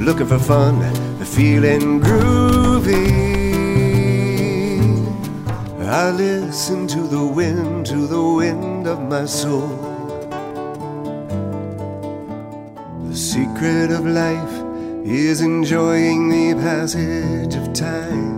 looking for fun, feeling groovy. I listen to the wind of my soul. The secret of life is enjoying the passage of time.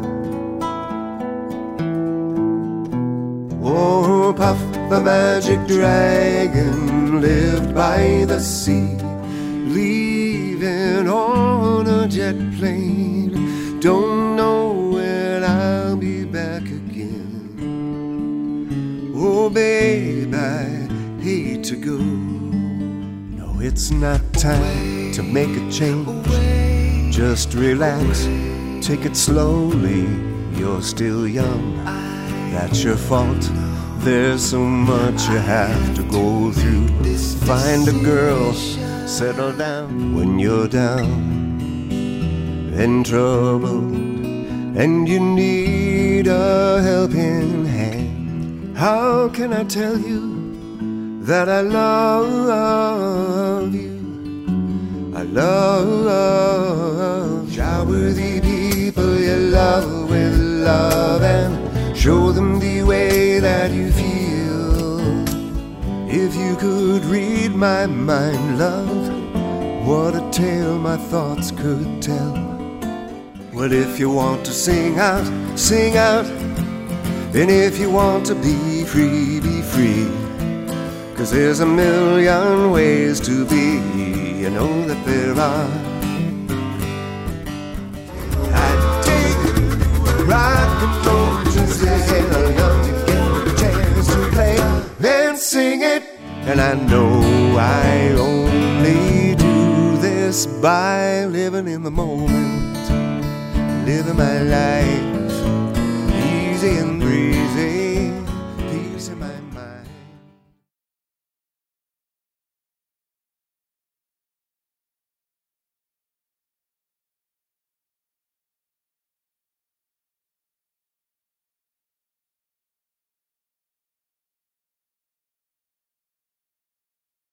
Oh, Puff, the magic dragon, lived by the sea, leaving on a jet plane. Don't know when I'll be back again. Oh, babe, I hate to go. No, it's not time to make a change. Just relax, take it slowly. You're still young, that's your fault. There's so much you have to go through. Find a girl, settle down when you're down and troubled, and you need a helping hand. How can I tell you that I love you? I love shower the people you love with love and show them the way that you feel. If you could read my mind, love, what a tale my thoughts could tell. Well, if you want to sing out, sing out. And if you want to be free, be free. 'Cause there's a million ways to be. You know that there are. I'd take rock and roll just to get along, to get a chance to play and sing it. And I know I only do this by living in the moment, living my life easy and